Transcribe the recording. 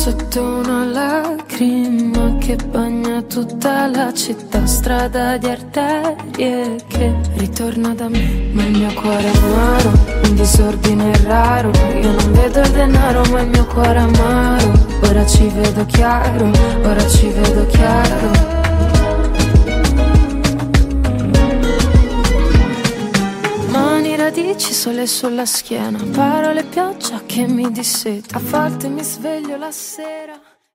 sotto una lacrima che bagna tutta la città, strada di arterie che ritorna da me. Ma il mio cuore è amaro, un disordine raro. Io non vedo il denaro ma il mio cuore è amaro. Ora ci vedo chiaro, ora ci vedo chiaro. Mani, radici, sole sulla schiena, parole, pioggia che mi disseta. A volte mi sveglio la sera